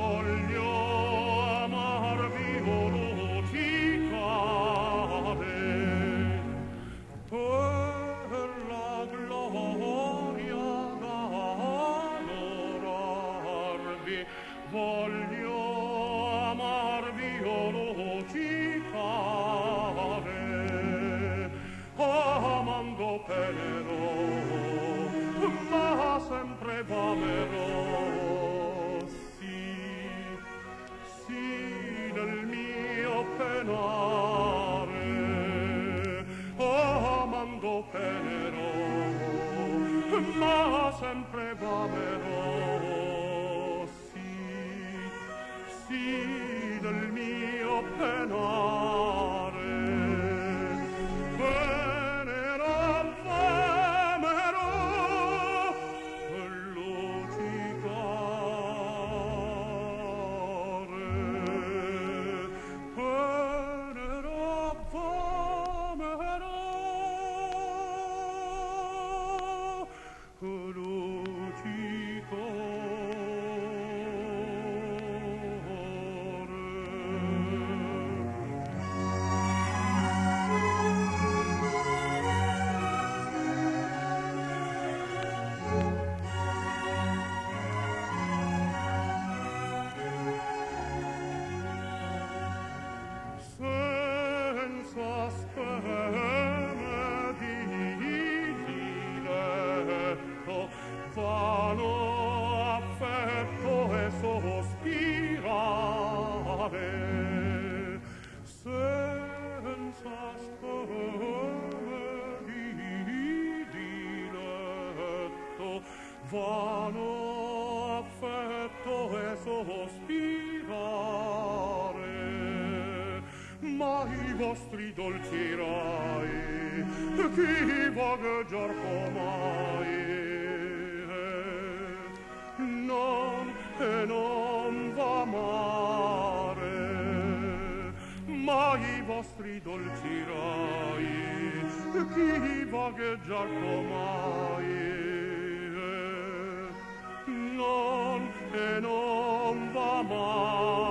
voglio amarvi volutticare per la gloria d'adorarvi, voglio amarvi volutticare, amando penero, ma sempre vamerò, sì, sì, nel mio penare, amando penero, ma sempre vamerò, sì, sì, nel mio penare. Senza speme di diletto, vano affetto e sospirare, senza speme di diletto, vano affetto e sospirare, ma i vostri dolci rai chi vagheggiar com'ai, non va mare, ma i vostri dolci rai chi vagheggiar com'ai, non va mare.